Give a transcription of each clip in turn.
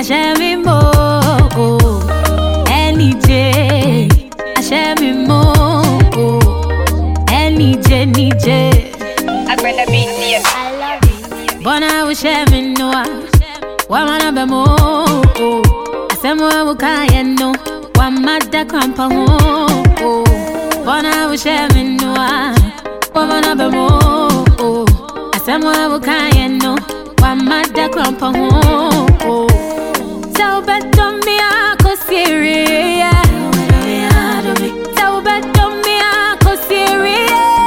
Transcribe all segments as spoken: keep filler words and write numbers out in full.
I share me more. Any day, I share me more. Any day, any day. I'm gonna be here. I love it. But I will share me no. One man be more. I say more we can't know. One mother grandpa more. But I will share me no. One man be more. I say more we can't know. One mother grandpa more. So bet on me I go serious. So bet on me I go serious.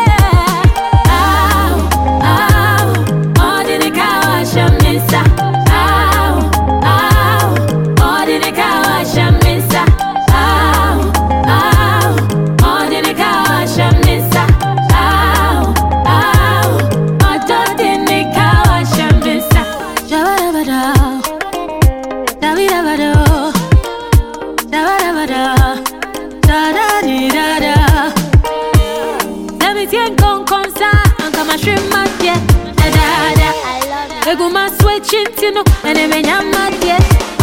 Ow, ow, all the cow shamisa. Ow, ow, all the cow shamisa. Ow, ow, all the cow shamisa. Ow, ow, all the cow shamisa. Jabba Dabidabado, dabadabado, da da di da da. Let me take on consa, and come a shrimp mat yeah, da da da. Ego ma switch into no, and I mean I'm mad yeah.